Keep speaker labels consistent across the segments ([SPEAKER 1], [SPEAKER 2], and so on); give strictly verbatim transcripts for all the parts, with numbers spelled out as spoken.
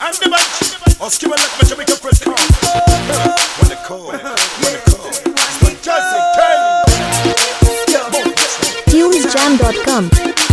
[SPEAKER 1] And the bunch, or skip a let me Jamaica press come. When they call, when they call, it's fantastic time.
[SPEAKER 2] tunes jam dot com.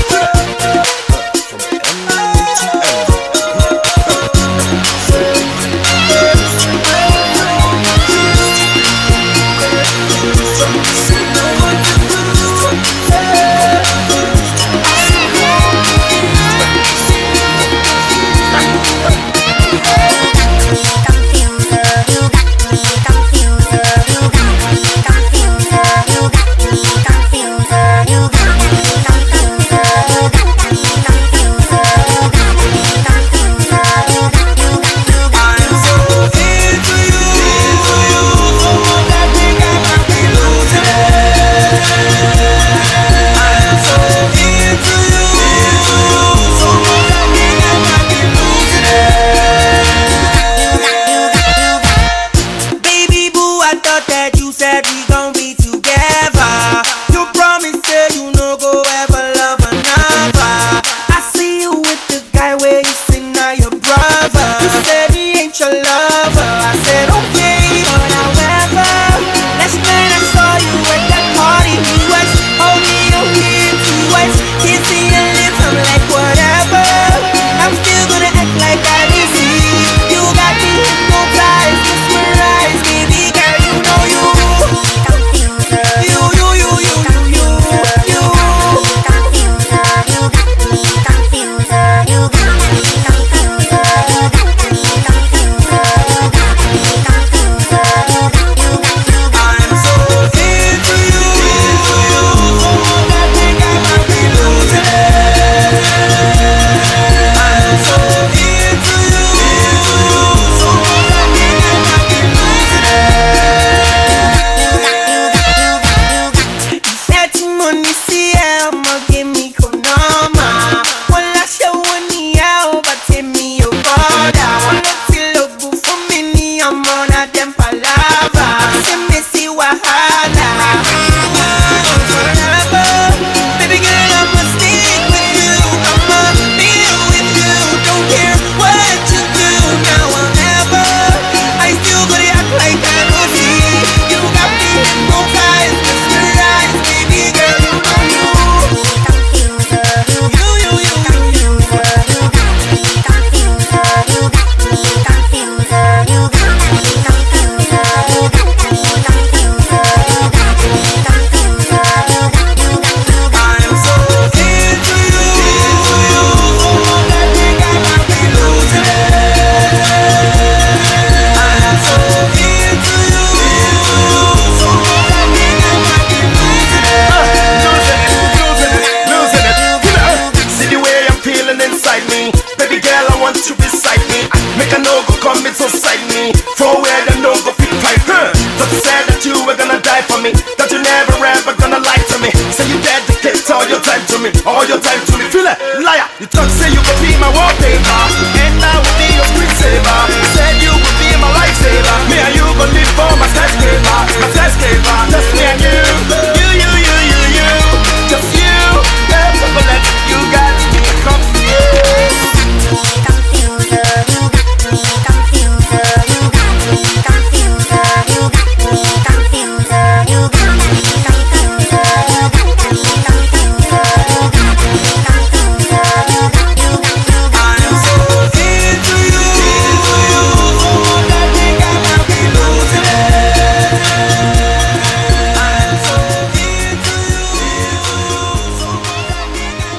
[SPEAKER 1] All your time to me, feel it, liar. You talk say you could be my wallpaper, and I would be your screensaver. You said you would be my lifesaver. Me and you gon' live for my skyscraper, my skyscraper. Just me and you, you, you, you, you, you. Just you, love chocolate. You got me confused.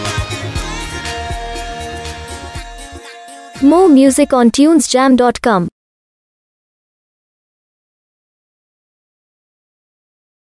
[SPEAKER 2] More music on tunes jam dot com.